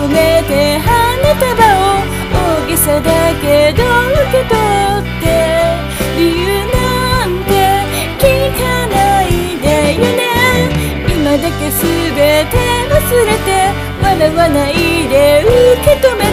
ねて花束を大げさだけど受け取って理由なんて聞かないでよね。今だけ全て忘れて笑わないで受け止め